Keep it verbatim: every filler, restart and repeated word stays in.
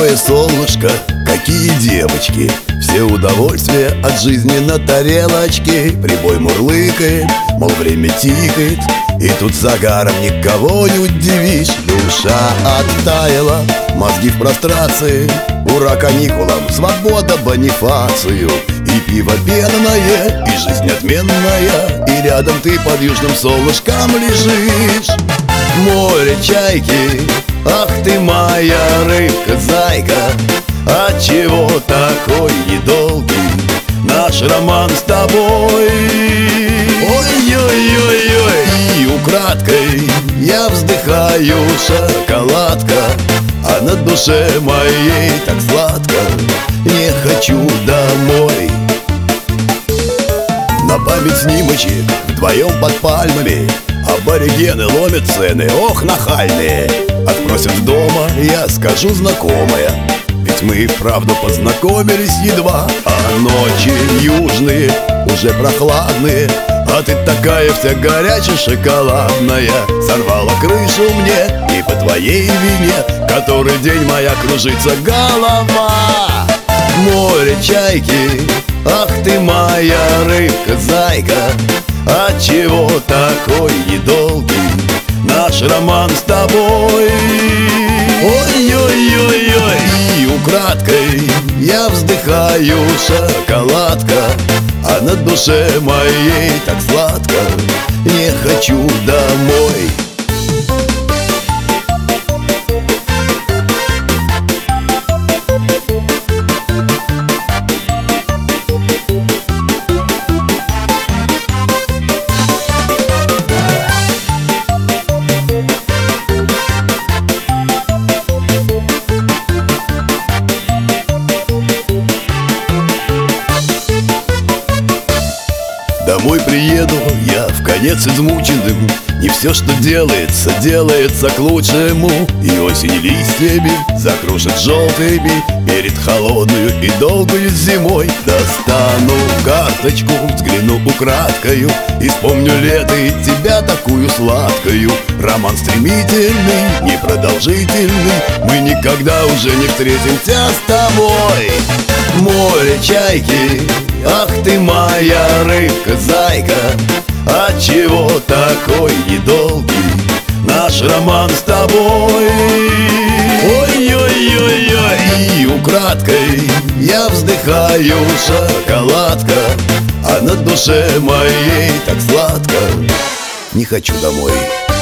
мое солнышко, какие девочки, все удовольствия от жизни на тарелочке. Прибой мурлыкает, мол, время тикает, и тут загаром никого не удивишь. Душа оттаяла, мозги в прострации, ура каникулам, свобода бонифацию. И пиво пенное, и жизнь отменная, и рядом ты под южным солнышком лежишь. Море, чайки, ах ты моя рыбка-зайка, отчего такой недолгий наш роман с тобой? Ой-ой-ой-ой, и украдкой я вздыхаю, шоколадка, а на душе моей так сладко, не хочу домой. На память снимочек вдвоем под пальмами, аборигены ломят цены, ох, нахальные. Отпросят дома, я скажу знакомая, ведь мы и вправду познакомились едва. А ночи южные уже прохладные, а ты такая вся горячая, шоколадная. Сорвала крышу мне и по твоей вине, который день моя кружится голова. Море, чайки, ах ты моя рыбка-зайка, отчего такой недолгий наш роман с тобой? Ой-ой-ой-ой, и украдкой я вздыхаю, шоколадка, а на душе моей так сладко, не хочу домой. Домой приеду я в конец измученным, не все, что делается, делается к лучшему. И осень листьями закружит желтыми перед холодную и долгую зимой. Достану карточку, взгляну украдкою и вспомню лето и тебя такую сладкую. Роман стремительный, непродолжительный, мы никогда уже не встретимся с тобой. Море, чайки, ах ты моя рыбка-зайка, отчего такой недолгий наш роман с тобой? Ой-ой-ой-ой, и украдкой я вздыхаю, шоколадка, а на душе моей так сладко, не хочу домой.